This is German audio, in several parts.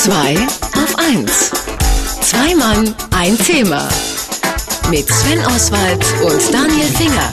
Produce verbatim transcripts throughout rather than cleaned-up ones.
Zwei auf eins. Zwei Mann, ein Thema. Mit Sven Oswald und Daniel Finger.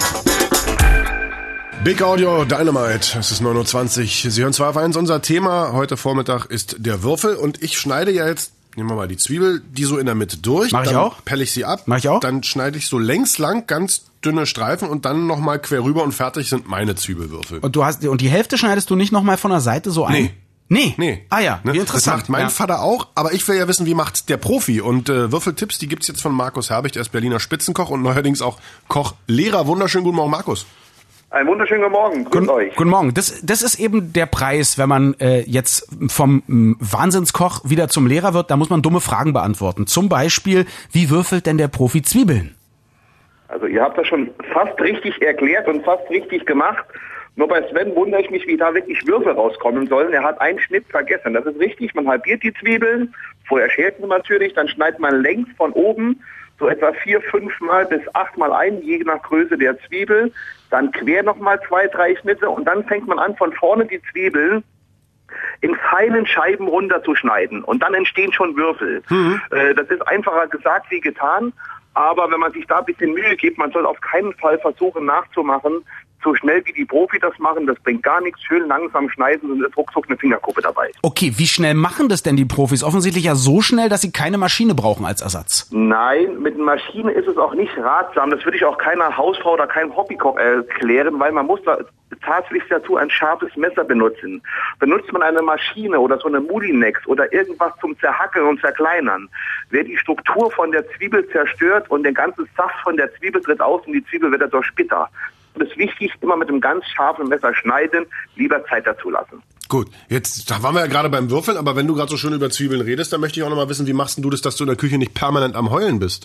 Big Audio Dynamite, es ist neun Uhr zwanzig. Sie hören zwei auf eins. Unser Thema heute Vormittag ist der Würfel. Und ich schneide ja jetzt, nehmen wir mal die Zwiebel, die so in der Mitte durch. Mach ich dann auch. Pelle ich sie ab. Mach ich auch. Dann schneide ich so längs lang ganz dünne Streifen und dann nochmal quer rüber und fertig sind meine Zwiebelwürfel. Und du hast, und die Hälfte schneidest du nicht nochmal von der Seite so ein? Nee. Nee? Nee. Ah ja, ne? wie interessant. Das macht mein ja. Vater auch, aber ich will ja wissen, wie macht der Profi? Und äh, Würfeltipps, die gibt's jetzt von Markus Herbig, der ist Berliner Spitzenkoch und neuerdings auch Kochlehrer. Wunderschönen guten Morgen, Markus. Einen wunderschönen guten Morgen, grüß Guten, euch. Guten Morgen. Das, das ist eben der Preis, wenn man äh, jetzt vom m, Wahnsinnskoch wieder zum Lehrer wird. Da muss man dumme Fragen beantworten. Zum Beispiel, wie würfelt denn der Profi Zwiebeln? Also ihr habt das schon fast richtig erklärt und fast richtig gemacht. Nur bei Sven wundere ich mich, wie da wirklich Würfel rauskommen sollen. Er hat einen Schnitt vergessen. Das ist richtig, man halbiert die Zwiebeln. Vorher schält man natürlich, dann schneidet man längs von oben so etwa vier, fünf Mal bis acht Mal ein, je nach Größe der Zwiebel. Dann quer nochmal zwei, drei Schnitte und dann fängt man an, von vorne die Zwiebeln in feinen Scheiben runterzuschneiden. Und dann entstehen schon Würfel. Mhm. Äh, das ist einfacher gesagt wie getan. Aber wenn man sich da ein bisschen Mühe gibt, man soll auf keinen Fall versuchen nachzumachen, so schnell wie die Profi das machen, das bringt gar nichts. Schön langsam schneiden und ist ruckzuck eine Fingerkuppe dabei. Okay, wie schnell machen das denn die Profis? Offensichtlich ja so schnell, dass sie keine Maschine brauchen als Ersatz. Nein, mit einer Maschine ist es auch nicht ratsam. Das würde ich auch keiner Hausfrau oder keinem Hobbykoch erklären, weil man muss da tatsächlich dazu ein scharfes Messer benutzen. Benutzt man eine Maschine oder so eine Mulinex oder irgendwas zum Zerhacken und Zerkleinern, wird die Struktur von der Zwiebel zerstört und der ganze Saft von der Zwiebel tritt aus und die Zwiebel wird dadurch bitter. Es ist wichtig, immer mit einem ganz scharfen Messer schneiden, lieber Zeit dazu lassen. Gut, jetzt da waren wir ja gerade beim Würfeln, aber wenn du gerade so schön über Zwiebeln redest, dann möchte ich auch noch mal wissen, wie machst denn du das, dass du in der Küche nicht permanent am Heulen bist?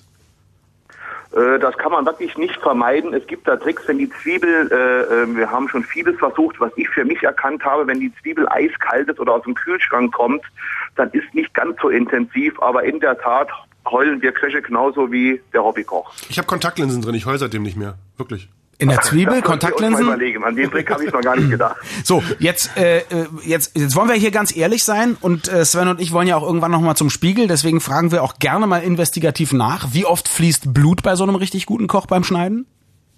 Äh, das kann man wirklich nicht vermeiden. Es gibt da Tricks, wenn die Zwiebel, äh, wir haben schon vieles versucht, was ich für mich erkannt habe, wenn die Zwiebel eiskalt ist oder aus dem Kühlschrank kommt, dann ist nicht ganz so intensiv, aber in der Tat heulen wir Köche genauso wie der Hobbykoch. Ich habe Kontaktlinsen drin, ich heule seitdem nicht mehr, wirklich. In der Zwiebel, Kontaktlinsen? An den Trick habe ich noch gar nicht gedacht. So, jetzt, äh, jetzt, jetzt wollen wir hier ganz ehrlich sein und äh, Sven und ich wollen ja auch irgendwann noch mal zum Spiegel, deswegen fragen wir auch gerne mal investigativ nach. Wie oft fließt Blut bei so einem richtig guten Koch beim Schneiden?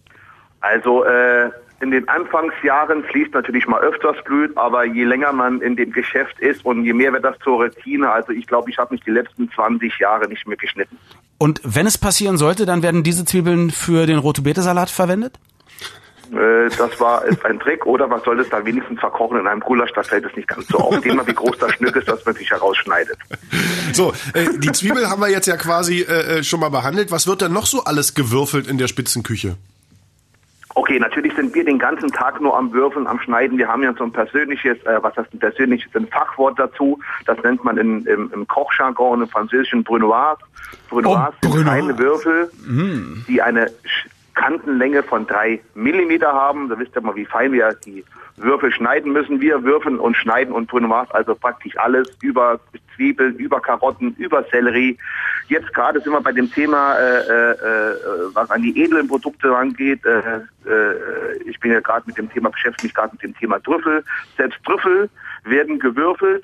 Also äh, in den Anfangsjahren fließt natürlich mal öfters Blut, aber je länger man in dem Geschäft ist und je mehr wird das zur Routine, also ich glaube, ich habe mich die letzten zwanzig Jahre nicht mehr geschnitten. Und wenn es passieren sollte, dann werden diese Zwiebeln für den Rote-Beete-Salat verwendet? Äh, das war ist ein Trick, oder man soll es dann wenigstens verkochen in einem Gulasch, da fällt es nicht ganz so auf. Thema, wie groß das Stück ist, dass man sich herausschneidet. So, äh, die Zwiebel haben wir jetzt ja quasi äh, schon mal behandelt. Was wird denn noch so alles gewürfelt in der Spitzenküche? Okay, natürlich sind wir den ganzen Tag nur am Würfeln, am Schneiden. Wir haben ja so ein persönliches, äh, was heißt ein persönliches, ein Fachwort dazu. Das nennt man in, im, im Kochjargon, im französischen Brunoise. Brunoise oh, sind kleine Würfel, mm. die eine Kantenlänge von drei Millimeter haben. Da wisst ihr mal, wie fein wir die Würfel schneiden müssen. Wir würfeln und schneiden und Brunoise, also praktisch alles über Zwiebeln, über Karotten, über Sellerie. Jetzt gerade sind wir bei dem Thema, äh, äh, was an die edlen Produkte rangeht. Äh, äh, ich bin ja gerade mit dem Thema, beschäftige mich gerade mit dem Thema Trüffel. Selbst Trüffel werden gewürfelt.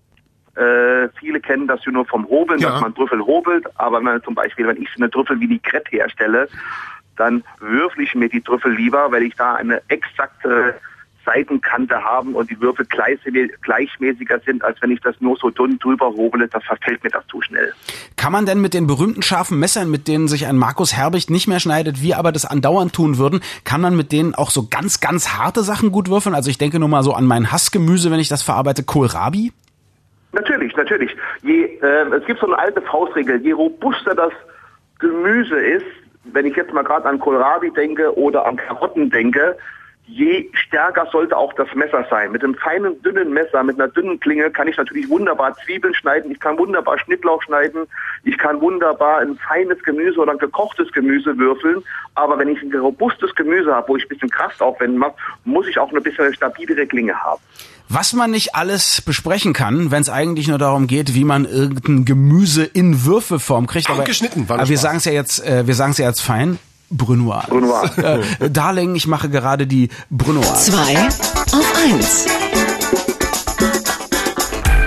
Äh, viele kennen das ja nur vom Hobeln, ja. Dass man Trüffel hobelt. Aber wenn man zum Beispiel, wenn ich eine Trüffel Vinaigrette herstelle, dann würfel ich mir die Trüffel lieber, weil ich da eine exakte Seitenkante haben und die Würfel gleichmäßiger sind, als wenn ich das nur so dünn drüber hobele, das verfällt mir das zu schnell. Kann man denn mit den berühmten scharfen Messern, mit denen sich ein Markus Herbig nicht mehr schneidet, wir aber das andauernd tun würden, kann man mit denen auch so ganz, ganz harte Sachen gut würfeln? Also ich denke nur mal so an mein Hassgemüse, wenn ich das verarbeite, Kohlrabi? Natürlich, natürlich. Je, äh, es gibt so eine alte Faustregel, je robuster das Gemüse ist, wenn ich jetzt mal gerade an Kohlrabi denke oder an Karotten denke, je stärker sollte auch das Messer sein. Mit einem feinen, dünnen Messer, mit einer dünnen Klinge kann ich natürlich wunderbar Zwiebeln schneiden, ich kann wunderbar Schnittlauch schneiden, ich kann wunderbar ein feines Gemüse oder ein gekochtes Gemüse würfeln, aber wenn ich ein robustes Gemüse habe, wo ich ein bisschen Kraft aufwenden muss, muss ich auch eine bisschen stabilere Klinge haben. Was man nicht alles besprechen kann, wenn es eigentlich nur darum geht, wie man irgendein Gemüse in Würfelform kriegt. Aber, geschnitten, war aber wir sagen es ja jetzt, äh, wir sagen es ja jetzt fein. Brunoise. Brunoise. Äh, Darling, ich mache gerade die Brunoise. Zwei auf eins.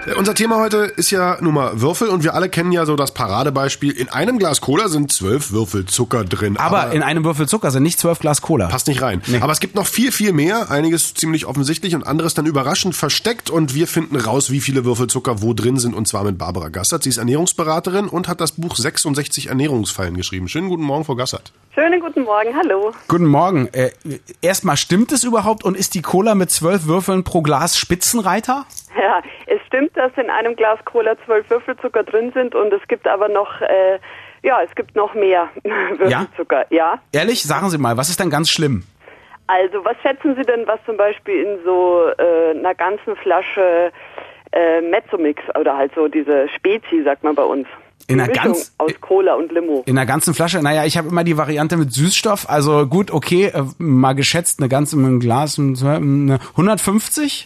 Unser Thema heute ist ja nun mal Würfel und wir alle kennen ja so das Paradebeispiel. In einem Glas Cola sind zwölf Würfel Zucker drin. Aber, aber in einem Würfel Zucker sind nicht zwölf Glas Cola. Passt nicht rein. Nee. Aber es gibt noch viel, viel mehr. Einiges ziemlich offensichtlich und anderes dann überraschend versteckt. Und wir finden raus, wie viele Würfel Zucker wo drin sind. Und zwar mit Barbara Gassert. Sie ist Ernährungsberaterin und hat das Buch sechsundsechzig Ernährungsfallen geschrieben. Schönen guten Morgen, Frau Gassert. Schönen guten Morgen, hallo. Guten Morgen. Äh, erstmal, stimmt es überhaupt und ist die Cola mit zwölf Würfeln pro Glas Spitzenreiter? Ja, es stimmt, dass in einem Glas Cola zwölf Würfelzucker drin sind und es gibt aber noch, äh, ja, es gibt noch mehr Würfelzucker. Ja? Ja. Ehrlich? Sagen Sie mal, was ist denn ganz schlimm? Also, was schätzen Sie denn, was zum Beispiel in so äh, einer ganzen Flasche äh, Mezzomix oder halt so diese Spezi, sagt man bei uns. In einer Mischung ganz aus Cola und Limo. In einer ganzen Flasche? Naja, ich habe immer die Variante mit Süßstoff. Also gut, okay, äh, mal geschätzt, eine ganze ein Glas, eine hundertfünfzig?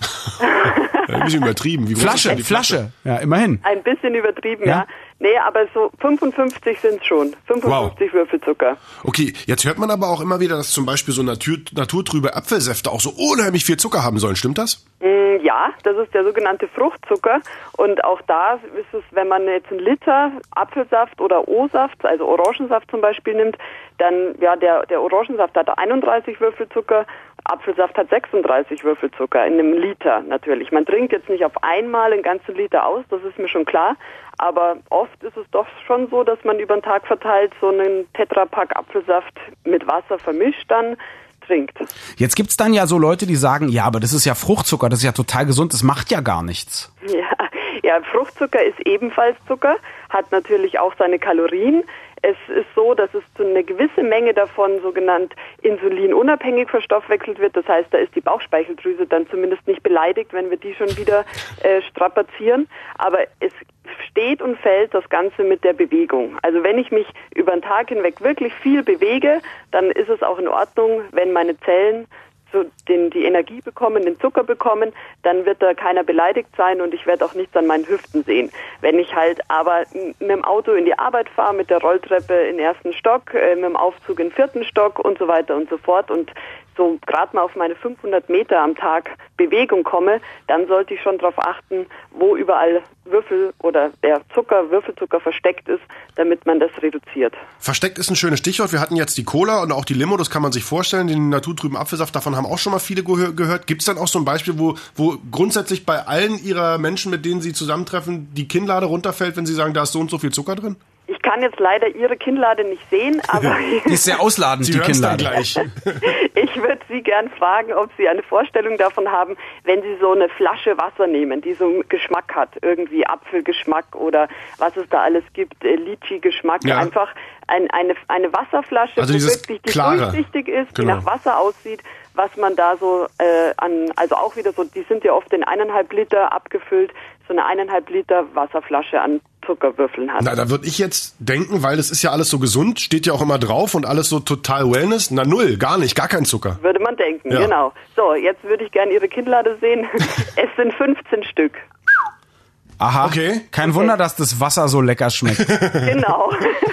Ein bisschen übertrieben. Wie Flasche, die Flasche, Flasche? Ja, immerhin. Ein bisschen übertrieben, ja. Ja. Nee, aber so fünfundfünfzig sind es schon. fünfundfünfzig Wow. Würfelzucker. Okay, jetzt hört man aber auch immer wieder, dass zum Beispiel so Natur, naturtrübe Apfelsäfte auch so unheimlich viel Zucker haben sollen. Stimmt das? Mm, Ja, das ist der sogenannte Fruchtzucker und auch da ist es, wenn man jetzt einen Liter Apfelsaft oder O-Saft, also Orangensaft zum Beispiel nimmt, dann, ja, der, der Orangensaft hat einunddreißig Würfelzucker, Apfelsaft hat sechsunddreißig Würfelzucker in einem Liter natürlich. Man trinkt jetzt nicht auf einmal einen ganzen Liter aus, das ist mir schon klar, aber oft ist es doch schon so, dass man über den Tag verteilt so einen Tetrapack Apfelsaft mit Wasser vermischt dann trinkt. Jetzt gibt's dann ja so Leute, die sagen, ja, aber das ist ja Fruchtzucker, das ist ja total gesund, das macht ja gar nichts. Ja, ja, Fruchtzucker ist ebenfalls Zucker, hat natürlich auch seine Kalorien. Es ist so, dass es zu einer gewissen Menge davon sogenannt insulinunabhängig verstoffwechselt wird. Das heißt, da ist die Bauchspeicheldrüse dann zumindest nicht beleidigt, wenn wir die schon wieder äh, strapazieren. Aber es steht und fällt das Ganze mit der Bewegung. Also wenn ich mich über den Tag hinweg wirklich viel bewege, dann ist es auch in Ordnung, wenn meine Zellen so den, die Energie bekommen, den Zucker bekommen, dann wird da keiner beleidigt sein und ich werde auch nichts an meinen Hüften sehen. Wenn ich halt aber mit dem Auto in die Arbeit fahre, mit der Rolltreppe in den ersten Stock, äh, mit dem Aufzug in den vierten Stock und so weiter und so fort und so gerade mal auf meine fünfhundert Meter am Tag Bewegung komme, dann sollte ich schon darauf achten, wo überall Würfel oder der Zucker, Würfelzucker versteckt ist, damit man das reduziert. Versteckt ist ein schönes Stichwort. Wir hatten jetzt die Cola und auch die Limo, das kann man sich vorstellen. Den naturtrüben Apfelsaft, davon haben auch schon mal viele gehör- gehört. Gibt es dann auch so ein Beispiel, wo, wo grundsätzlich bei allen Ihrer Menschen, mit denen Sie zusammentreffen, die Kinnlade runterfällt, wenn Sie sagen, da ist so und so viel Zucker drin? Ich kann jetzt leider Ihre Kinnlade nicht sehen, aber Die ist sehr ausladend, Sie die hören's dann Kinnlade. gleich. ich würde Sie gern fragen, ob Sie eine Vorstellung davon haben, wenn Sie so eine Flasche Wasser nehmen, die so einen Geschmack hat, irgendwie Apfelgeschmack oder was es da alles gibt, äh, Litschi-Geschmack, Ja. einfach ein, eine, eine Wasserflasche, Also wo dieses wirklich die Klare. durchsichtig ist, Genau. die nach Wasser aussieht, was man da so äh, an, also auch wieder so, die sind ja oft in eineinhalb Liter abgefüllt, so eine eineinhalb Liter Wasserflasche an Zuckerwürfeln hat. Na, da würde ich jetzt denken, weil das ist ja alles so gesund, steht ja auch immer drauf und alles so total Wellness. Na null, gar nicht, gar kein Zucker. Würde man denken, Ja. genau. So, jetzt würde ich gerne Ihre Kinnlade sehen. Es sind fünfzehn Stück. Aha, Okay. kein Wunder, dass das Wasser so lecker schmeckt. Genau.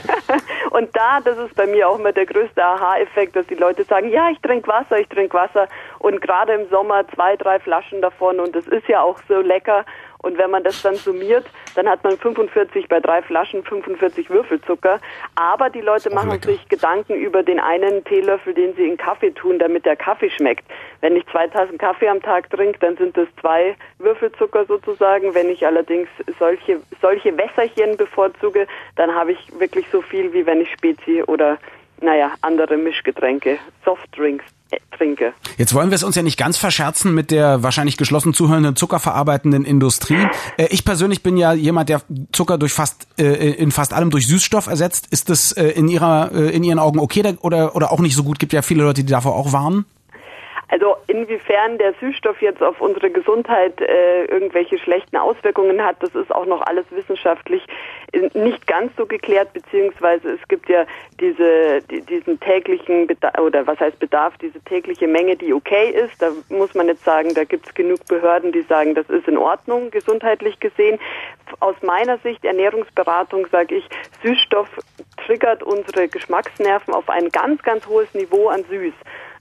Und da, das ist bei mir auch immer der größte Aha-Effekt, dass die Leute sagen, ja, ich trinke Wasser, ich trinke Wasser. Und gerade im Sommer zwei, drei Flaschen davon und das ist ja auch so lecker. Und wenn man das dann summiert, dann hat man fünfundvierzig bei drei Flaschen, fünfundvierzig Würfelzucker. Aber die Leute Auch machen lecker. sich Gedanken über den einen Teelöffel, den sie in Kaffee tun, damit der Kaffee schmeckt. Wenn ich zwei Tassen Kaffee am Tag trinke, dann sind das zwei Würfelzucker sozusagen. Wenn ich allerdings solche, solche Wässerchen bevorzuge, dann habe ich wirklich so viel, wie wenn ich Spezi oder, naja, andere Mischgetränke, Softdrinks äh, trinke. Jetzt wollen wir es uns ja nicht ganz verscherzen mit der wahrscheinlich geschlossen zuhörenden zuckerverarbeitenden Industrie. Äh, ich persönlich bin ja jemand, der Zucker durch fast äh, in fast allem durch Süßstoff ersetzt. Ist das äh, in ihrer äh, in Ihren Augen okay da, oder oder auch nicht so gut? Gibt ja viele Leute, die davor auch warnen. Also inwiefern der Süßstoff jetzt auf unsere Gesundheit äh, irgendwelche schlechten Auswirkungen hat, das ist auch noch alles wissenschaftlich äh, nicht ganz so geklärt, beziehungsweise es gibt ja diese die, diesen täglichen Bedarf, oder was heißt Bedarf, diese tägliche Menge, die okay ist. Da muss man jetzt sagen, da gibt es genug Behörden, die sagen, das ist in Ordnung, gesundheitlich gesehen. Aus meiner Sicht, Ernährungsberatung, sage ich, Süßstoff triggert unsere Geschmacksnerven auf ein ganz, ganz hohes Niveau an süß.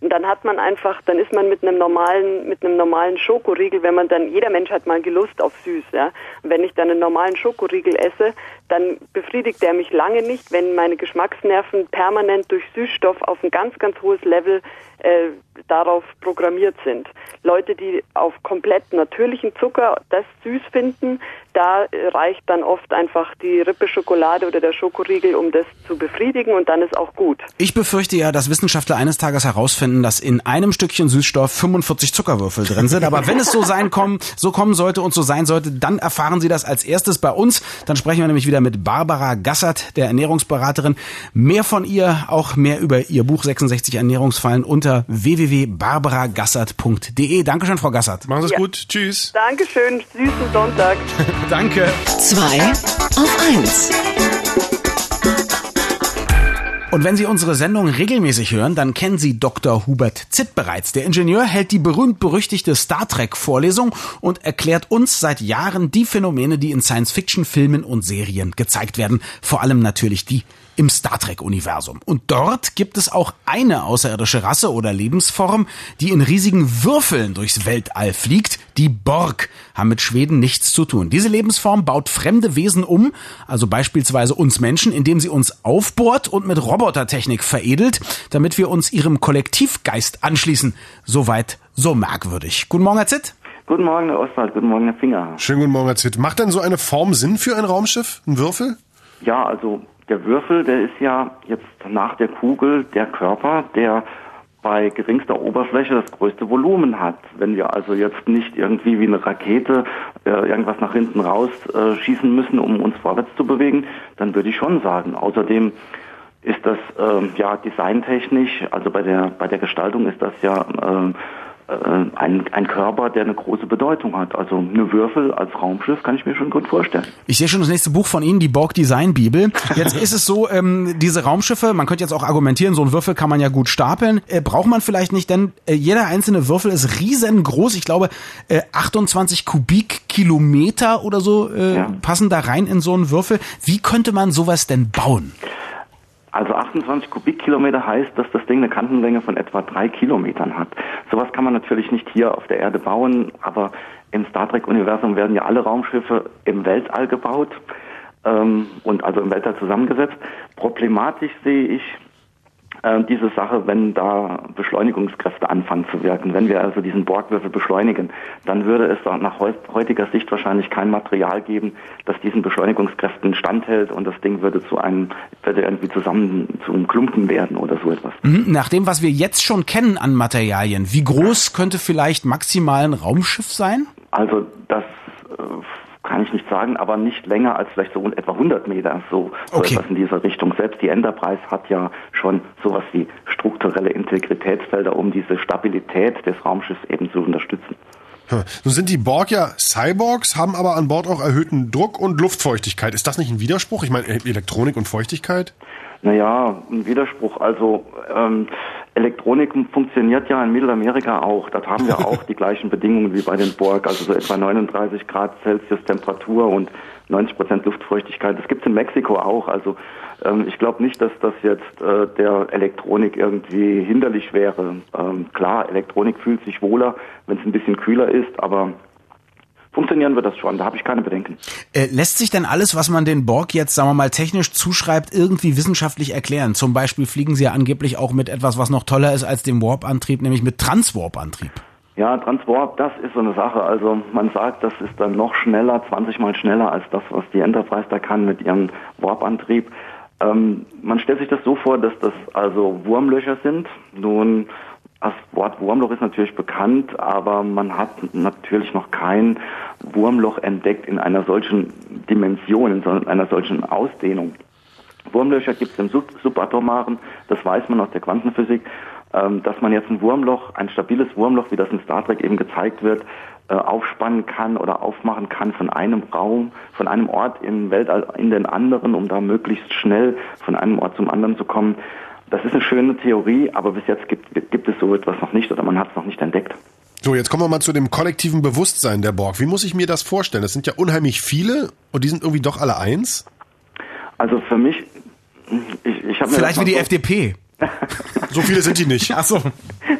Und dann hat man einfach, dann ist man mit einem normalen, mit einem normalen Schokoriegel, wenn man dann, jeder Mensch hat mal Gelust auf süß, ja. Und wenn ich dann einen normalen Schokoriegel esse, dann befriedigt der mich lange nicht, wenn meine Geschmacksnerven permanent durch Süßstoff auf ein ganz, ganz hohes Level äh, darauf programmiert sind. Leute, die auf komplett natürlichen Zucker das süß finden, da reicht dann oft einfach die Rippe Schokolade oder der Schokoriegel, um das zu befriedigen, und dann ist auch gut. Ich befürchte ja, dass Wissenschaftler eines Tages herausfinden, dass in einem Stückchen Süßstoff fünfundvierzig Zuckerwürfel drin sind. Aber wenn es so sein kommen, so kommen sollte und so sein sollte, dann erfahren Sie das als erstes bei uns. Dann sprechen wir nämlich wieder mit Barbara Gassert, der Ernährungsberaterin. Mehr von ihr, auch mehr über ihr Buch sechsundsechzig Ernährungsfallen unter w w w punkt barbara gassert punkt d e. Dankeschön, Frau Gassert. Machen Sie es Ja. gut. Tschüss. Dankeschön, süßen Sonntag. Danke. zwei auf eins. Und wenn Sie unsere Sendung regelmäßig hören, dann kennen Sie Doktor Hubert Zitt bereits. Der Ingenieur hält die berühmt-berüchtigte Star Trek-Vorlesung und erklärt uns seit Jahren die Phänomene, die in Science-Fiction-Filmen und Serien gezeigt werden. Vor allem natürlich die im Star Trek-Universum. Und dort gibt es auch eine außerirdische Rasse oder Lebensform, die in riesigen Würfeln durchs Weltall fliegt. Die Borg haben mit Schweden nichts zu tun. Diese Lebensform baut fremde Wesen um, also beispielsweise uns Menschen, indem sie uns aufbohrt und mit Robotertechnik veredelt, damit wir uns ihrem Kollektivgeist anschließen. Soweit so merkwürdig. Guten Morgen, Herr Zitt. Guten Morgen, Herr Oswald. Guten Morgen, Herr Finger. Schönen guten Morgen, Herr Zitt. Macht denn so eine Form Sinn für ein Raumschiff? Ein Würfel? Ja, also der Würfel, der ist ja jetzt nach der Kugel der Körper, der bei geringster Oberfläche das größte Volumen hat. Wenn wir also jetzt nicht irgendwie wie eine Rakete äh, irgendwas nach hinten raus äh, schießen müssen, um uns vorwärts zu bewegen, dann würde ich schon sagen. Außerdem ist das äh, ja designtechnisch, also bei der bei der Gestaltung ist das ja äh, Ein, ein Körper, der eine große Bedeutung hat. Also eine Würfel als Raumschiff kann ich mir schon gut vorstellen. Ich sehe schon das nächste Buch von Ihnen, die Borg Design Bibel. Jetzt ist es so, ähm, diese Raumschiffe, man könnte jetzt auch argumentieren, so ein Würfel kann man ja gut stapeln. Äh, braucht man vielleicht nicht, denn äh, jeder einzelne Würfel ist riesengroß. Ich glaube, äh, achtundzwanzig Kubikkilometer oder so äh, Ja. passen da rein in so einen Würfel. Wie könnte man sowas denn bauen? Also achtundzwanzig Kubikkilometer heißt, dass das Ding eine Kantenlänge von etwa drei Kilometern hat. Sowas kann man natürlich nicht hier auf der Erde bauen, aber im Star Trek-Universum werden ja alle Raumschiffe im Weltall gebaut ähm, und also im Weltall zusammengesetzt. Problematisch sehe ich äh, diese Sache, wenn da Beschleunigungskräfte anfangen zu wirken. Wenn wir also diesen Borgwürfel beschleunigen, dann würde es nach heutiger Sicht wahrscheinlich kein Material geben, das diesen Beschleunigungskräften standhält, und das Ding würde zu einem, würde irgendwie zusammen zu einem Klumpen werden oder so etwas. Mhm, nach dem, was wir jetzt schon kennen an Materialien, wie groß könnte vielleicht maximal ein Raumschiff sein? Also das äh, kann ich nicht sagen, aber nicht länger als vielleicht so etwa hundert Meter, so, so Okay. etwas in dieser Richtung. Selbst die Enterprise hat ja schon sowas wie strukturelle Integritätsfelder, um diese Stabilität des Raumschiffs eben zu unterstützen. Hm. Nun sind die Borg ja Cyborgs, haben aber an Bord auch erhöhten Druck und Luftfeuchtigkeit. Ist das nicht ein Widerspruch? Ich meine, Elektronik und Feuchtigkeit? Naja, ein Widerspruch. Also ähm, Elektronik funktioniert ja in Mittelamerika auch. Dort haben wir auch die gleichen Bedingungen wie bei den Borg, also so etwa neununddreißig Grad Celsius Temperatur und neunzig Prozent Luftfeuchtigkeit. Das gibt's in Mexiko auch. Also ähm, ich glaube nicht, dass das jetzt äh, der Elektronik irgendwie hinderlich wäre. Ähm, klar, Elektronik fühlt sich wohler, wenn es ein bisschen kühler ist, aber funktionieren wird das schon, da habe ich keine Bedenken. Äh, lässt sich denn alles, was man den Borg jetzt, sagen wir mal, technisch zuschreibt, irgendwie wissenschaftlich erklären? Zum Beispiel fliegen sie ja angeblich auch mit etwas, was noch toller ist als dem Warp-Antrieb, nämlich mit Transwarp-Antrieb. Ja, Transwarp, das ist so eine Sache. Also man sagt, das ist dann noch schneller, zwanzig Mal schneller als das, was die Enterprise da kann mit ihrem Warp-Antrieb. Ähm, man stellt sich das so vor, dass das also Wurmlöcher sind. Nun, das Wort Wurmloch ist natürlich bekannt, aber man hat natürlich noch kein Wurmloch entdeckt in einer solchen Dimension, in einer solchen Ausdehnung. Wurmlöcher gibt es im Sub- Subatomaren, das weiß man aus der Quantenphysik, ähm, dass man jetzt ein Wurmloch, ein stabiles Wurmloch, wie das in Star Trek eben gezeigt wird, äh, aufspannen kann oder aufmachen kann von einem Raum, von einem Ort im Weltall in den anderen, um da möglichst schnell von einem Ort zum anderen zu kommen. Das ist eine schöne Theorie, aber bis jetzt gibt, gibt es so etwas noch nicht oder man hat es noch nicht entdeckt. So, jetzt kommen wir mal zu dem kollektiven Bewusstsein der Borg. Wie muss ich mir das vorstellen? Das sind ja unheimlich viele und die sind irgendwie doch alle eins? Also für mich, ich, ich habe mir Vielleicht das wie die mal F D P. So viele sind die nicht. Ach so.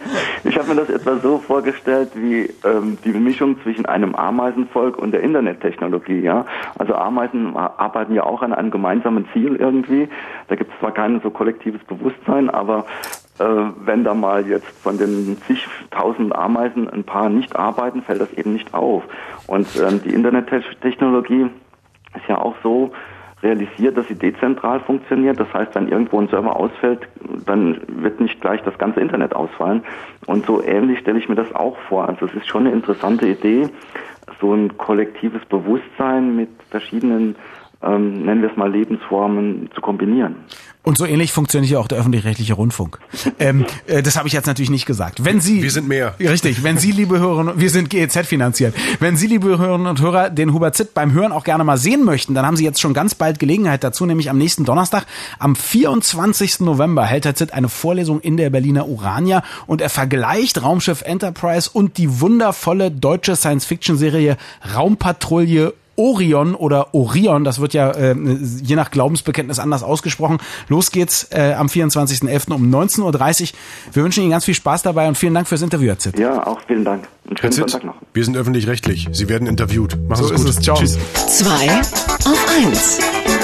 Ich habe mir das etwa so vorgestellt wie ähm, die Mischung zwischen einem Ameisenvolk und der Internettechnologie. Ja? Also Ameisen arbeiten ja auch an einem gemeinsamen Ziel irgendwie. Da gibt es zwar kein so kollektives Bewusstsein, aber äh, wenn da mal jetzt von den zigtausend Ameisen ein paar nicht arbeiten, fällt das eben nicht auf. Und ähm, die Internettechnologie ist ja auch so realisiert, dass sie dezentral funktioniert. Das heißt, wenn irgendwo ein Server ausfällt, dann wird nicht gleich das ganze Internet ausfallen. Und so ähnlich stelle ich mir das auch vor. Also es ist schon eine interessante Idee, so ein kollektives Bewusstsein mit verschiedenen, ähm, nennen wir es mal, Lebensformen zu kombinieren. Und so ähnlich funktioniert ja auch der öffentlich-rechtliche Rundfunk. ähm, äh, das habe ich jetzt natürlich nicht gesagt. Wenn Sie, wir sind mehr. Richtig, wenn Sie, liebe Hörerinnen, wir sind G E Z finanziert. Wenn Sie, liebe Hörerinnen und Hörer, den Hubert Zitt beim Hören auch gerne mal sehen möchten, dann haben Sie jetzt schon ganz bald Gelegenheit dazu, nämlich am nächsten Donnerstag, am vierundzwanzigsten November, hält Herr Zitt eine Vorlesung in der Berliner Urania und er vergleicht Raumschiff Enterprise und die wundervolle deutsche Science-Fiction-Serie Raumpatrouille Orion oder Orion, das wird ja äh, je nach Glaubensbekenntnis anders ausgesprochen. Los geht's äh, am vierundzwanzigsten elften um neunzehn Uhr dreißig. Wir wünschen Ihnen ganz viel Spaß dabei und vielen Dank fürs Interview, Herr Zitt. Ja, auch vielen Dank. Einen schönen Sonntag noch. Wir sind öffentlich-rechtlich. Sie werden interviewt. Machen So Sie ist gut. es. Ciao. Tschüss. zwei auf eins.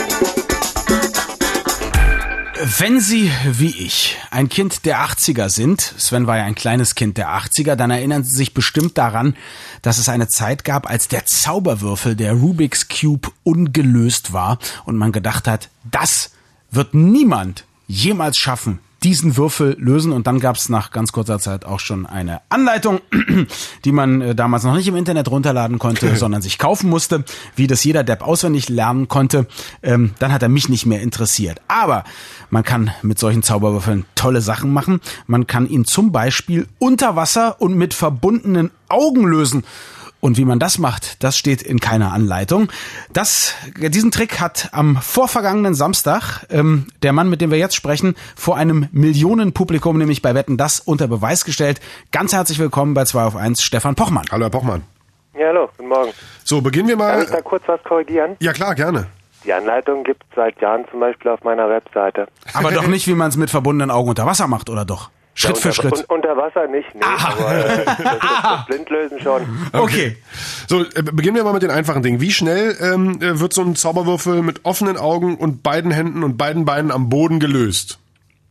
Wenn Sie, wie ich, ein Kind der achtziger sind, Sven war ja ein kleines Kind der achtziger, dann erinnern Sie sich bestimmt daran, dass es eine Zeit gab, als der Zauberwürfel, der Rubik's Cube, ungelöst war und man gedacht hat, das wird niemand jemals schaffen, diesen Würfel lösen. Und dann gab es nach ganz kurzer Zeit auch schon eine Anleitung, die man äh, damals noch nicht im Internet runterladen konnte, sondern sich kaufen musste, wie das jeder Depp auswendig lernen konnte. Ähm, dann hat er mich nicht mehr interessiert. Aber man kann mit solchen Zauberwürfeln tolle Sachen machen. Man kann ihn zum Beispiel unter Wasser und mit verbundenen Augen lösen. Und wie man das macht, das steht in keiner Anleitung. Das, diesen Trick hat am vorvergangenen Samstag ähm, der Mann, mit dem wir jetzt sprechen, vor einem Millionenpublikum, nämlich bei Wetten, das unter Beweis gestellt. Ganz herzlich willkommen bei zwei auf eins, Stefan Pochmann. Hallo, Herr Pochmann. Ja, hallo, guten Morgen. So, beginnen wir mal. Kann ich da kurz was korrigieren? Ja, klar, gerne. Die Anleitung gibt es seit Jahren zum Beispiel auf meiner Webseite. Aber doch nicht, wie man es mit verbundenen Augen unter Wasser macht, oder doch? Schritt ja, für unter, Schritt. Un, unter Wasser nicht, nee, aber äh, das, das, das Blindlösen schon. Okay. So, äh, beginnen wir mal mit den einfachen Dingen. Wie schnell ähm, äh, wird so ein Zauberwürfel mit offenen Augen und beiden Händen und beiden Beinen am Boden gelöst?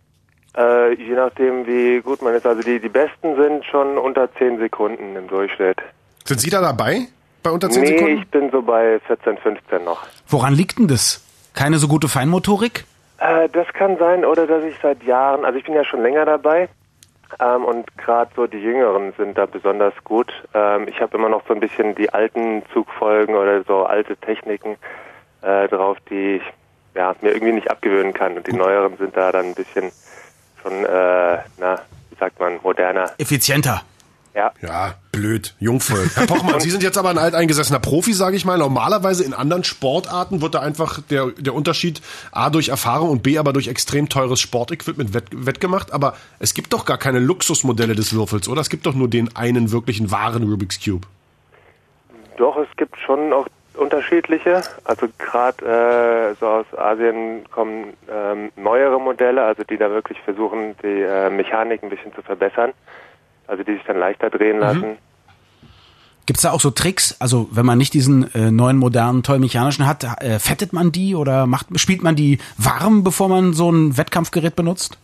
Äh, je nachdem, wie gut man ist. Also die, die Besten sind schon unter zehn Sekunden im Durchschnitt. Sind Sie da dabei? Bei unter zehn nee, Sekunden? ich bin so bei vierzehn, fünfzehn noch. Woran liegt denn das? Keine so gute Feinmotorik? Äh, das kann sein, oder dass ich seit Jahren, also ich bin ja schon länger dabei, ähm, und gerade so die Jüngeren sind da besonders gut. Ähm, ich habe immer noch so ein bisschen die alten Zugfolgen oder so alte Techniken äh, drauf, die ich ja, mir irgendwie nicht abgewöhnen kann. Und die neueren sind da dann ein bisschen schon, äh, na, wie sagt man, moderner. Effizienter. Ja. Ja, blöd, Jungvolk. Herr Pochmann, Sie sind jetzt aber ein alteingesessener Profi, sage ich mal. Normalerweise in anderen Sportarten wird da einfach der, der Unterschied A durch Erfahrung und B aber durch extrem teures Sportequipment wett, wettgemacht. Aber es gibt doch gar keine Luxusmodelle des Würfels, oder? Es gibt doch nur den einen wirklichen wahren Rubik's Cube. Doch, es gibt schon auch unterschiedliche. Also gerade äh, so aus Asien kommen ähm, neuere Modelle, also die da wirklich versuchen, die äh, Mechanik ein bisschen zu verbessern. Also die sich dann leichter drehen lassen. Mhm. Gibt's da auch so Tricks? Also wenn man nicht diesen äh, neuen, modernen, toll mechanischen hat, äh, fettet man die oder macht, spielt man die warm, bevor man so ein Wettkampfgerät benutzt?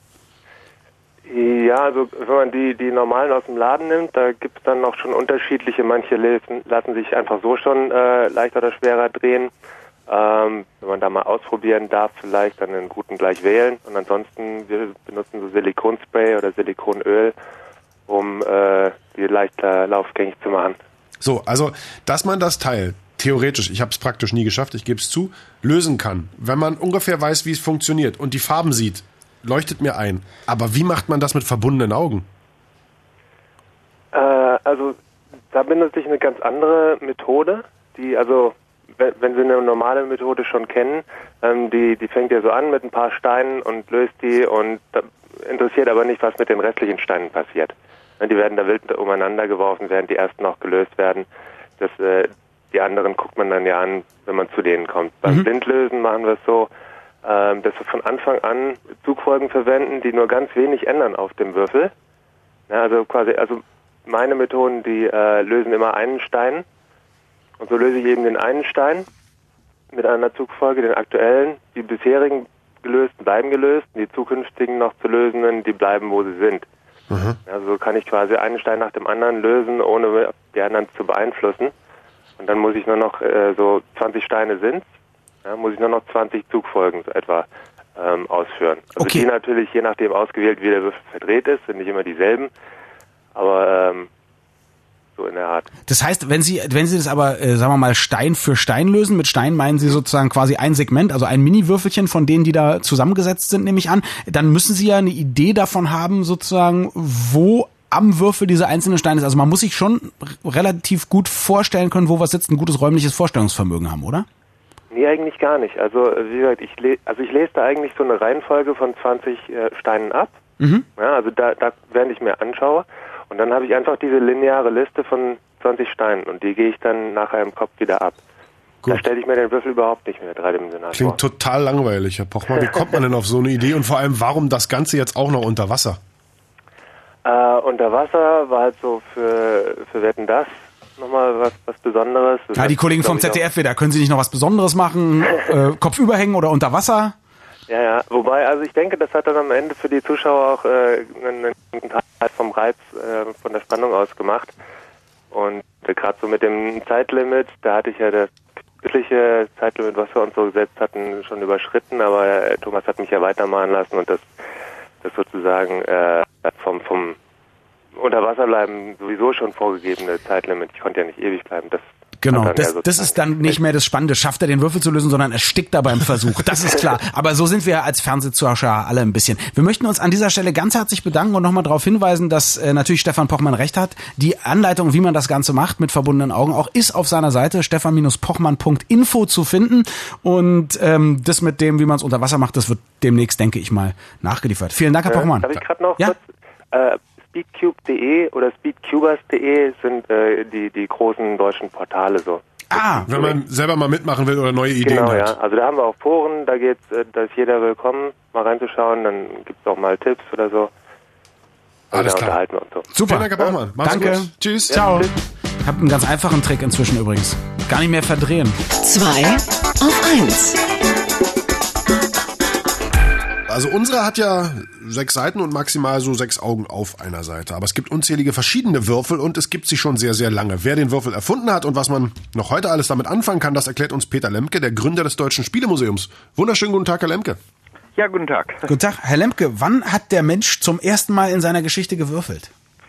Ja, also wenn man die, die normalen aus dem Laden nimmt, da gibt's dann noch schon unterschiedliche. Manche lassen, lassen sich einfach so schon äh, leichter oder schwerer drehen. Ähm, wenn man da mal ausprobieren darf, vielleicht dann einen guten gleich wählen. Und ansonsten, wir benutzen so Silikonspray oder Silikonöl, um äh, die leichter laufgängig zu machen. So, also, dass man das Teil theoretisch, ich habe es praktisch nie geschafft, ich gebe es zu, lösen kann, wenn man ungefähr weiß, wie es funktioniert und die Farben sieht, leuchtet mir ein. Aber wie macht man das mit verbundenen Augen? Äh, also, da benutze ich eine ganz andere Methode, die, also, wenn, wenn Sie eine normale Methode schon kennen, ähm, die, die fängt ja so an mit ein paar Steinen und löst die und da interessiert aber nicht, was mit den restlichen Steinen passiert. Die werden da wild umeinander geworfen, während die ersten noch gelöst werden. Das, äh, die anderen guckt man dann ja an, wenn man zu denen kommt. Beim mhm. Blindlösen machen wir es so, ähm, dass wir von Anfang an Zugfolgen verwenden, die nur ganz wenig ändern auf dem Würfel. Ja, also quasi, also meine Methoden, die äh, lösen immer einen Stein. Und so löse ich eben den einen Stein mit einer Zugfolge, den aktuellen. Die bisherigen gelösten bleiben gelöst, die zukünftigen noch zu lösenden, die bleiben, wo sie sind. Mhm. Also so kann ich quasi einen Stein nach dem anderen lösen, ohne die anderen zu beeinflussen. Und dann muss ich nur noch, äh, so zwanzig Steine sind, ja, muss ich nur noch zwanzig Zugfolgen so etwa ähm, ausführen. Also okay. Die natürlich je nachdem ausgewählt, wie der Würfel verdreht ist, sind nicht immer dieselben. Aber ähm, so in der Art. Das heißt, wenn Sie, wenn Sie das aber, äh, sagen wir mal, Stein für Stein lösen, mit Stein meinen Sie sozusagen quasi ein Segment, also ein Mini-Würfelchen von denen, die da zusammengesetzt sind, nehme ich an, dann müssen Sie ja eine Idee davon haben, sozusagen, wo am Würfel diese einzelnen Steine ist. Also man muss sich schon r- relativ gut vorstellen können, wo was sitzt, ein gutes räumliches Vorstellungsvermögen haben, oder? Nee, eigentlich gar nicht. Also wie gesagt, ich le- also ich lese da eigentlich so eine Reihenfolge von zwanzig äh, Steinen ab. Mhm. Ja, also da, da während ich mir anschaue. Und dann habe ich einfach diese lineare Liste von zwanzig Steinen und die gehe ich dann nachher im Kopf wieder ab. Gut. Da stelle ich mir den Würfel überhaupt nicht mehr dreidimensional vor. Klingt total langweilig, Herr Pochmann. Wie kommt man denn auf so eine Idee und vor allem, warum das Ganze jetzt auch noch unter Wasser? Äh, unter Wasser war halt so für, für Wetten, das nochmal was, was Besonderes. Das ja, die Kollegen vom Z D F wieder, können Sie nicht noch was Besonderes machen? äh, Kopf überhängen oder unter Wasser? Ja, ja, wobei, also ich denke, das hat dann am Ende für die Zuschauer auch äh, einen, einen Teil vom Reiz, äh, von der Spannung aus gemacht. Und äh, gerade so mit dem Zeitlimit, da hatte ich ja das übliche Zeitlimit, was wir uns so gesetzt hatten, schon überschritten, aber äh, Thomas hat mich ja weitermachen lassen und das, das sozusagen äh, vom, vom Unterwasserbleiben sowieso schon vorgegebene Zeitlimit, ich konnte ja nicht ewig bleiben, das Genau, das, das ist dann nicht mehr das Spannende. Schafft er den Würfel zu lösen, sondern er stickt da beim Versuch. Das ist klar. Aber so sind wir als Fernsehzuschauer alle ein bisschen. Wir möchten uns an dieser Stelle ganz herzlich bedanken und nochmal darauf hinweisen, dass äh, natürlich Stefan Pochmann recht hat. Die Anleitung, wie man das Ganze macht, mit verbundenen Augen auch, ist auf seiner Seite stefan pochmann punkt info zu finden. Und ähm, das mit dem, wie man es unter Wasser macht, das wird demnächst, denke ich mal, nachgeliefert. Vielen Dank, Herr Pochmann. Darf ich gerade noch ja? kurz... Äh, speedcube punkt de oder speedcubers punkt de sind äh, die, die großen deutschen Portale so. Ah, wenn man selber mal mitmachen will oder neue Ideen genau, hat. Ja. Also da haben wir auch Foren, da geht's, äh, da ist jeder willkommen, mal reinzuschauen, dann gibt's auch mal Tipps oder so. Alles da klar. unterhalten wir uns so. Super. Vielen Dank, Herr Bachmann. Mach's Danke. gut. Tschüss. Ciao. Ja, ich habe einen ganz einfachen Trick inzwischen übrigens. Gar nicht mehr verdrehen. Zwei auf eins. Also unsere hat ja sechs Seiten und maximal so sechs Augen auf einer Seite. Aber es gibt unzählige verschiedene Würfel und es gibt sie schon sehr, sehr lange. Wer den Würfel erfunden hat und was man noch heute alles damit anfangen kann, das erklärt uns Peter Lemke, der Gründer des Deutschen Spielemuseums. Wunderschönen guten Tag, Herr Lemke. Ja, guten Tag. Guten Tag, Herr Lemke. Wann hat der Mensch zum ersten Mal in seiner Geschichte gewürfelt?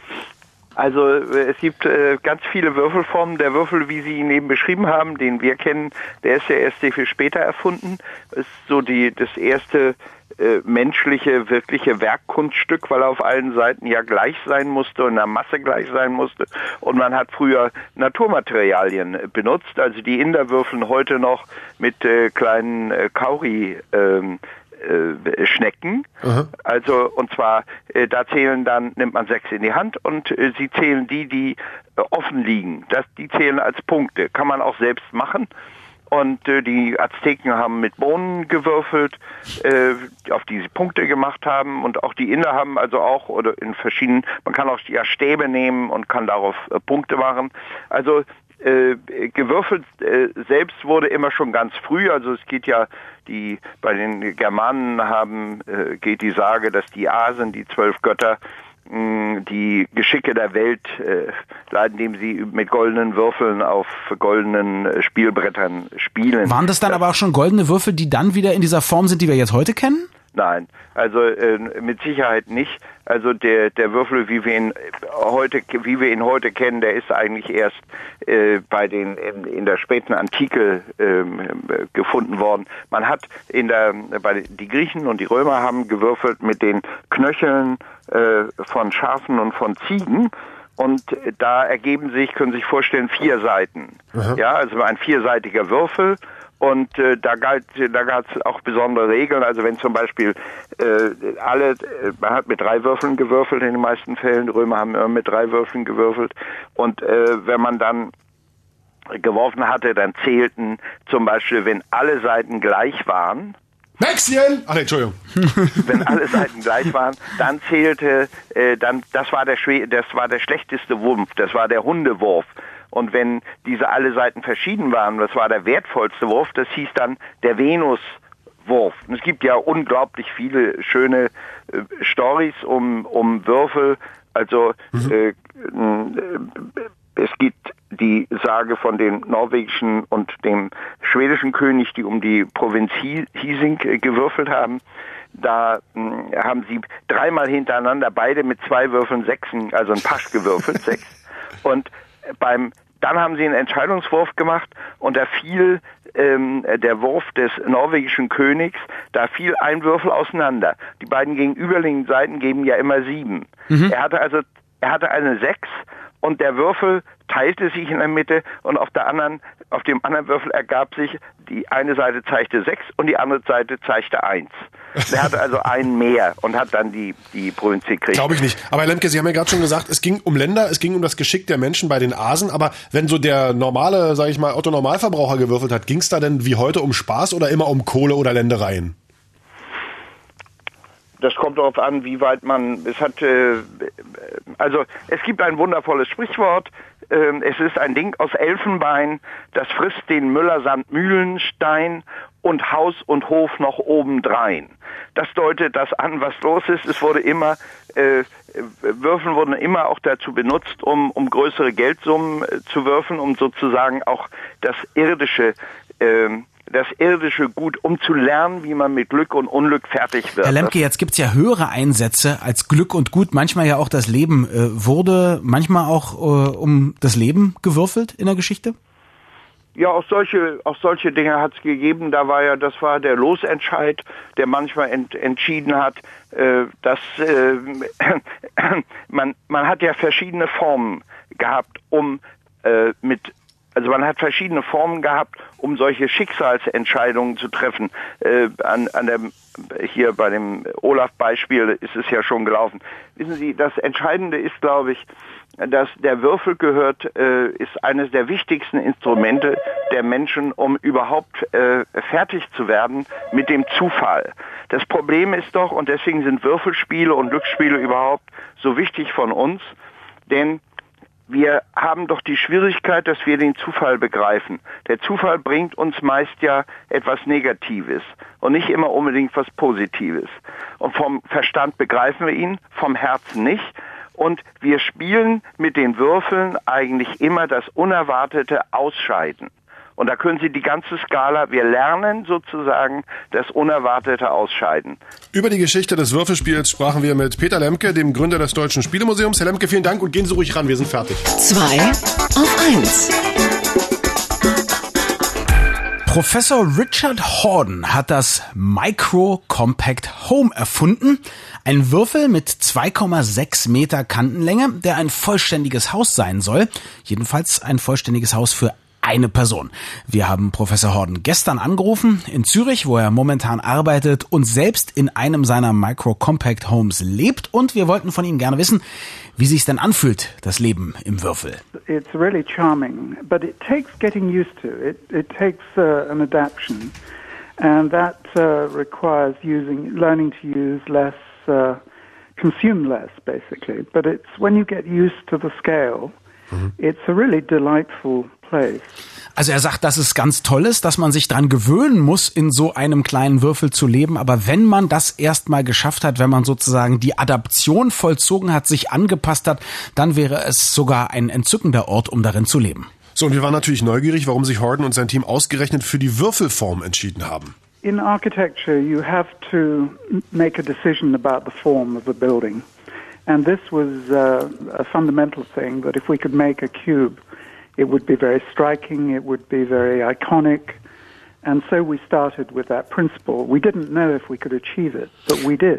Also es gibt äh, ganz viele Würfelformen. Der Würfel, wie Sie ihn eben beschrieben haben, den wir kennen, der ist ja erst sehr viel später erfunden. Ist so die das erste äh, menschliche, wirkliche Werkkunststück, weil er auf allen Seiten ja gleich sein musste und in der Masse gleich sein musste. Und man hat früher Naturmaterialien benutzt. Also die Inder würfeln heute noch mit äh, kleinen äh, Kauri ähm, Äh, Schnecken, Aha. also und zwar äh, da zählen dann, nimmt man sechs in die Hand und äh, sie zählen die, die äh, offen liegen, das, die zählen als Punkte, kann man auch selbst machen und äh, die Azteken haben mit Bohnen gewürfelt, äh, auf die sie Punkte gemacht haben und auch die Inder haben also auch, oder in verschiedenen, man kann auch ja Stäbe nehmen und kann darauf äh, Punkte machen, also Äh, gewürfelt äh, selbst wurde immer schon ganz früh, also es geht ja, die bei den Germanen haben, äh, geht die Sage, dass die Asen, die zwölf Götter, mh, die Geschicke der Welt äh, leiten, indem sie mit goldenen Würfeln auf goldenen äh, Spielbrettern spielen. Waren das dann das, aber auch schon goldene Würfel, die dann wieder in dieser Form sind, die wir jetzt heute kennen? Nein, also äh, mit Sicherheit nicht. Also der der Würfel, wie wir ihn heute, wie wir ihn heute kennen, der ist eigentlich erst äh, bei den in, in der späten Antike äh, gefunden worden. Man hat in der bei die Griechen und die Römer haben gewürfelt mit den Knöcheln äh, von Schafen und von Ziegen. Und da ergeben sich, können Sie sich vorstellen, vier Seiten. Aha. Ja, also ein vierseitiger Würfel. Und äh, da galt, da gab es auch besondere Regeln. Also wenn zum Beispiel äh, alle, äh, man hat mit drei Würfeln gewürfelt in den meisten Fällen. Die Römer haben immer mit drei Würfeln gewürfelt. Und äh, wenn man dann geworfen hatte, dann zählten zum Beispiel, wenn alle Seiten gleich waren, Maxchen! Ach nee, Entschuldigung. Wenn alle Seiten gleich waren, dann zählte, äh, dann das war der Schwe- das war der schlechteste Wurf, das war der Hundewurf. Und wenn diese alle Seiten verschieden waren, das war der wertvollste Wurf, das hieß dann der Venuswurf. Und es gibt ja unglaublich viele schöne äh, Storys um um Würfel. Also mhm. äh, äh, es gibt die Sage von dem norwegischen und dem schwedischen König, die um die Provinz Hising gewürfelt haben. Da mh, haben sie dreimal hintereinander beide mit zwei Würfeln Sechsen, also ein Pasch gewürfelt, sechs. Und beim dann haben sie einen Entscheidungswurf gemacht und da fiel ähm, der Wurf des norwegischen Königs, da fiel ein Würfel auseinander. Die beiden gegenüberliegenden Seiten geben ja immer sieben. Mhm. Er hatte also er hatte eine sechs und der Würfel teilte sich in der Mitte und auf der anderen, auf dem anderen Würfel ergab sich, die eine Seite zeigte sechs und die andere Seite zeigte eins. Der hatte also einen mehr und hat dann die, die Provinz gekriegt. Glaube ich nicht. Aber Herr Lemke, Sie haben ja gerade schon gesagt, es ging um Länder, es ging um das Geschick der Menschen bei den Asen, aber wenn so der normale, sage ich mal, Otto-Normalverbraucher gewürfelt hat, ging es da denn wie heute um Spaß oder immer um Kohle oder Ländereien? Das kommt darauf an, wie weit man, es hat, äh, also es gibt ein wundervolles Sprichwort, äh, es ist ein Ding aus Elfenbein, das frisst den Müller samt Mühlenstein und Haus und Hof noch obendrein. Das deutet das an, was los ist. Es wurde immer, äh, Würfeln wurden immer auch dazu benutzt, um, um größere Geldsummen äh, zu würfeln, um sozusagen auch das irdische, äh, das irdische Gut, um zu lernen, wie man mit Glück und Unglück fertig wird. Herr Lemke, jetzt gibt's ja höhere Einsätze als Glück und Gut, manchmal ja auch das Leben. Äh, wurde manchmal auch äh, um das Leben gewürfelt in der Geschichte? Ja, auch solche, auch solche Dinge hat's gegeben. Da war ja, das war der Losentscheid, der manchmal ent, entschieden hat, äh, dass äh, man man hat ja verschiedene Formen gehabt, um äh, mit Also man hat verschiedene Formen gehabt, um solche Schicksalsentscheidungen zu treffen. Äh, an, an der, hier bei dem Olaf-Beispiel ist es ja schon gelaufen. Wissen Sie, das Entscheidende ist, glaube ich, dass der Würfel gehört, äh, ist eines der wichtigsten Instrumente der Menschen, um überhaupt äh, fertig zu werden mit dem Zufall. Das Problem ist doch, und deswegen sind Würfelspiele und Glücksspiele überhaupt so wichtig von uns, denn wir haben doch die Schwierigkeit, dass wir den Zufall begreifen. Der Zufall bringt uns meist ja etwas Negatives und nicht immer unbedingt was Positives. Und vom Verstand begreifen wir ihn, vom Herzen nicht. Und wir spielen mit den Würfeln eigentlich immer das unerwartete Ausscheiden. Und da können Sie die ganze Skala, wir lernen sozusagen das unerwartete Ausscheiden. Über die Geschichte des Würfelspiels sprachen wir mit Peter Lemke, dem Gründer des Deutschen Spielemuseums. Herr Lemke, vielen Dank und gehen Sie ruhig ran, wir sind fertig. Zwei auf eins. Professor Richard Horden hat das Micro Compact Home erfunden. Ein Würfel mit zwei Komma sechs Meter Kantenlänge, der ein vollständiges Haus sein soll. Jedenfalls ein vollständiges Haus für eine Person. Wir haben Professor Horden gestern angerufen in Zürich, wo er momentan arbeitet und selbst in einem seiner Micro Compact Homes lebt. Und wir wollten von ihm gerne wissen, wie sich's denn anfühlt, das Leben im Würfel. It's really charming, but it takes getting used to. It it takes uh, an adaptation, and that uh, requires using, learning to use less, uh, consume less, basically. But it's when you get used to the scale, mm-hmm. It's a really delightful place. Also er sagt, dass es ganz toll ist, dass man sich dran gewöhnen muss, in so einem kleinen Würfel zu leben. Aber wenn man das erstmal geschafft hat, wenn man sozusagen die Adaption vollzogen hat, sich angepasst hat, dann wäre es sogar ein entzückender Ort, um darin zu leben. So, und wir waren natürlich neugierig, warum sich Horden und sein Team ausgerechnet für die Würfelform entschieden haben. In architecture, you have to make a decision about the form of a building. And this was uh, a fundamental thing, that if we could make a cube, it would be very striking, it would be very iconic. And so we started with that principle. We didn't know if we could achieve it, but we did.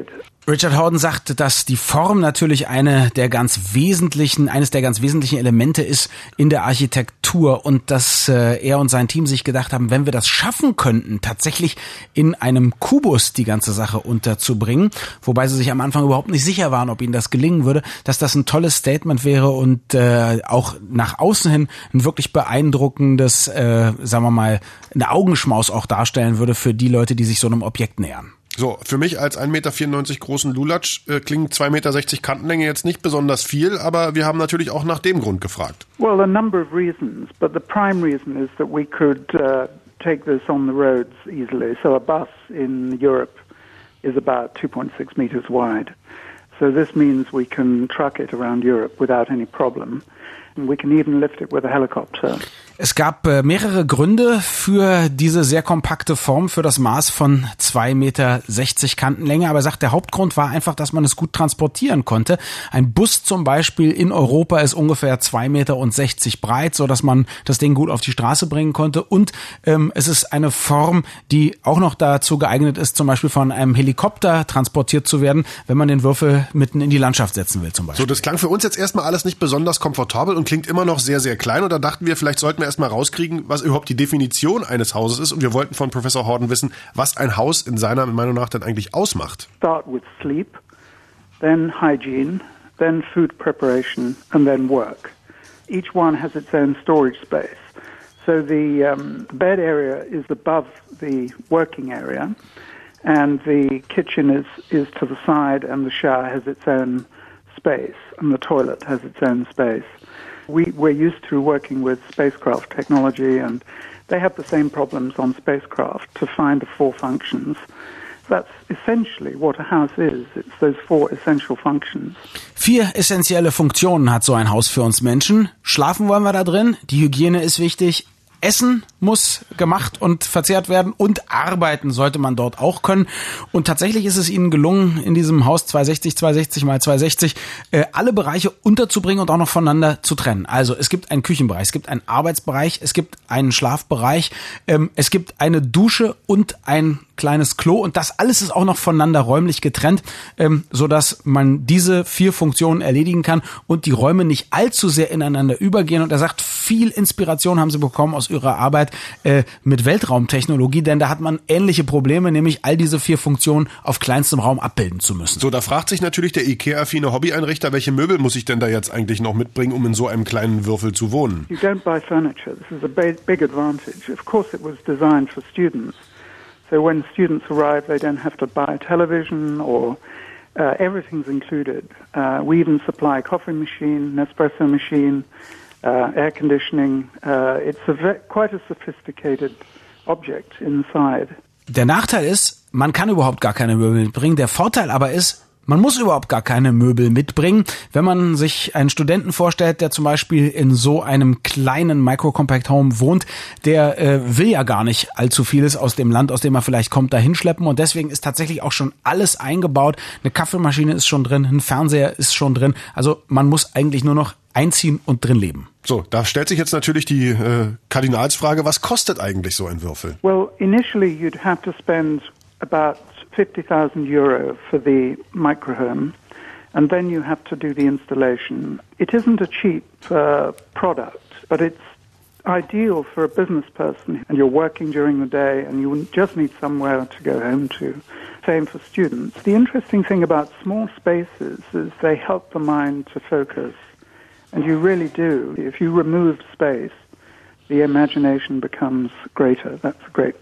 Richard Horden sagt, dass die Form natürlich eine der ganz wesentlichen, eines der ganz wesentlichen Elemente ist in der Architektur und dass äh, er und sein Team sich gedacht haben, wenn wir das schaffen könnten, tatsächlich in einem Kubus die ganze Sache unterzubringen, wobei sie sich am Anfang überhaupt nicht sicher waren, ob ihnen das gelingen würde, dass das ein tolles Statement wäre und äh, auch nach außen hin ein wirklich beeindruckendes, äh, sagen wir mal, eine Augenschmaus auch darstellen würde für die Leute, die sich so einem Objekt nähern. So, für mich als ein Meter vierundneunzig großen Lulatsch äh, klingt zwei Meter sechzig Kantenlänge jetzt nicht besonders viel, aber wir haben natürlich auch nach dem Grund gefragt. Well, a number of reasons, but the prime reason is that we could uh, take this on the roads easily. So a bus in Europe is about two point six meters wide. So this means we can truck it around Europe without any problem. And we can even lift it with a helicopter. Es gab äh, mehrere Gründe für diese sehr kompakte Form, für das Maß von zwei Meter sechzig Kantenlänge. Aber er sagt, der Hauptgrund war einfach, dass man es gut transportieren konnte. Ein Bus zum Beispiel in Europa ist ungefähr zwei Meter sechzig breit, so dass man das Ding gut auf die Straße bringen konnte. Und ähm, es ist eine Form, die auch noch dazu geeignet ist, zum Beispiel von einem Helikopter transportiert zu werden, wenn man den Würfel mitten in die Landschaft setzen will zum Beispiel. So, das klang für uns jetzt erstmal alles nicht besonders komfortabel und klingt immer noch sehr, sehr klein. Und da dachten wir, vielleicht sollten wir erstmal rauskriegen, was überhaupt die Definition eines Hauses ist. Und wir wollten von Professor Horden wissen, was ein Haus in seiner Meinung nach denn eigentlich ausmacht. Start with sleep, then hygiene, then food preparation and then work. Each one has its own storage space. So the um, bed area is above the working area and the kitchen is, is to the side and the shower has its own space and the toilet has its own space. We, we're used to working with spacecraft technology and they have the same problems on spacecraft to find the four functions. That's essentially what a house is. It's those four essential functions. Vier essentielle Funktionen hat so ein Haus für uns Menschen. Schlafen wollen wir da drin, die Hygiene ist wichtig, Essen muss gemacht und verzehrt werden und arbeiten sollte man dort auch können. Und tatsächlich ist es ihnen gelungen, in diesem Haus zweihundertsechzig, zweihundertsechzig mal zweihundertsechzig äh, alle Bereiche unterzubringen und auch noch voneinander zu trennen. Also es gibt einen Küchenbereich, es gibt einen Arbeitsbereich, es gibt einen Schlafbereich, ähm, es gibt eine Dusche und ein kleines Klo und das alles ist auch noch voneinander räumlich getrennt, ähm, so dass man diese vier Funktionen erledigen kann und die Räume nicht allzu sehr ineinander übergehen. Und er sagt, viel Inspiration haben sie bekommen aus ihrer Arbeit äh, mit Weltraumtechnologie, denn da hat man ähnliche Probleme, nämlich all diese vier Funktionen auf kleinstem Raum abbilden zu müssen. So, da fragt sich natürlich der Ikea-affine Hobbyeinrichter, welche Möbel muss ich denn da jetzt eigentlich noch mitbringen, um in so einem kleinen Würfel zu wohnen? You don't buy furniture. This is a big, big advantage. Of course it was designed for students. So when students arrive, they don't have to buy a television or uh, everything's included. Uh, we even supply a coffee machine, an espresso machine, uh, air conditioning. Uh, it's a ve- quite a sophisticated object inside. Der Nachteil ist, man kann überhaupt gar keine Möbel mitbringen. Der Vorteil aber ist, man muss überhaupt gar keine Möbel mitbringen. Wenn man sich einen Studenten vorstellt, der zum Beispiel in so einem kleinen Micro-Compact Home wohnt, der äh, will ja gar nicht allzu vieles aus dem Land, aus dem er vielleicht kommt, da hinschleppen. Und deswegen ist tatsächlich auch schon alles eingebaut. Eine Kaffeemaschine ist schon drin, ein Fernseher ist schon drin. Also man muss eigentlich nur noch einziehen und drin leben. So, da stellt sich jetzt natürlich die äh, Kardinalsfrage, was kostet eigentlich so ein Würfel? Well, initially you'd have to spend about fifty thousand euro for the microhome, and then you have to do the installation. It isn't a cheap uh, product, but it's ideal for a business person, and you're working during the day, and you just need somewhere to go home to. Same for students. The interesting thing about small spaces is they help the mind to focus, and you really do. If you remove space, the imagination becomes greater. That's great.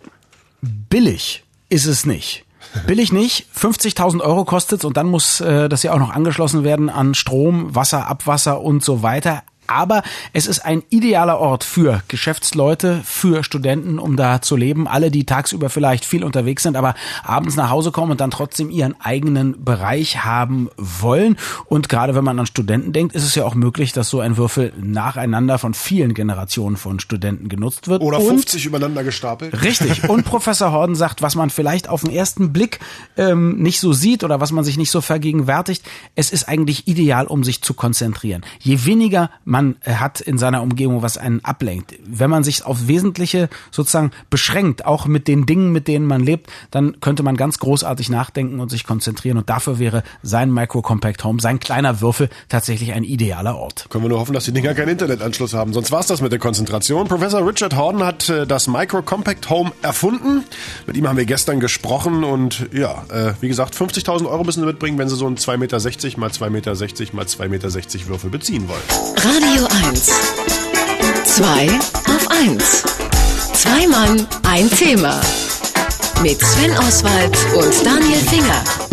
Billig ist es nicht. Billig nicht, fünfzigtausend Euro kostet's und dann muss äh, das ja auch noch angeschlossen werden an Strom, Wasser, Abwasser und so weiter. Aber es ist ein idealer Ort für Geschäftsleute, für Studenten, um da zu leben. Alle, die tagsüber vielleicht viel unterwegs sind, aber abends nach Hause kommen und dann trotzdem ihren eigenen Bereich haben wollen. Und gerade wenn man an Studenten denkt, ist es ja auch möglich, dass so ein Würfel nacheinander von vielen Generationen von Studenten genutzt wird. Oder fünfzig und, übereinander gestapelt. Richtig. Und Professor Horden sagt, was man vielleicht auf den ersten Blick ähm, nicht so sieht oder was man sich nicht so vergegenwärtigt, es ist eigentlich ideal, um sich zu konzentrieren. Je weniger man hat in seiner Umgebung, was einen ablenkt. Wenn man sich auf Wesentliche sozusagen beschränkt, auch mit den Dingen, mit denen man lebt, dann könnte man ganz großartig nachdenken und sich konzentrieren. Und dafür wäre sein Micro Compact Home, sein kleiner Würfel, tatsächlich ein idealer Ort. Können wir nur hoffen, dass die Dinger keinen Internetanschluss haben. Sonst war's das mit der Konzentration. Professor Richard Horden hat äh, das Micro Compact Home erfunden. Mit ihm haben wir gestern gesprochen und ja, äh, wie gesagt, fünfzigtausend Euro müssen Sie mitbringen, wenn Sie so einen zwei Meter sechzig mal zwei Meter sechzig mal zwei Meter sechzig Würfel beziehen wollen. Radio eins. Zwei auf eins. Zwei Mann, ein Thema. Mit Sven Oswald und Daniel Finger.